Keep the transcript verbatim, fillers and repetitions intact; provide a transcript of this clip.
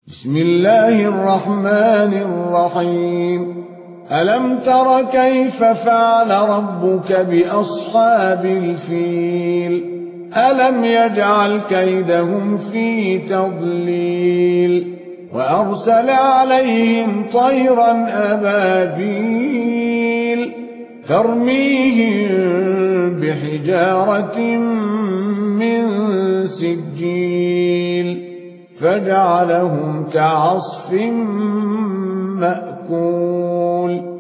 بسم الله الرحمن الرحيم ألم تر كيف فعل ربك بأصحاب الفيل ألم يجعل كيدهم في تضليل وأرسل عليهم طيرا أبابيل ترميهم بحجارة من سجيل فجعلهم كعصف مأكول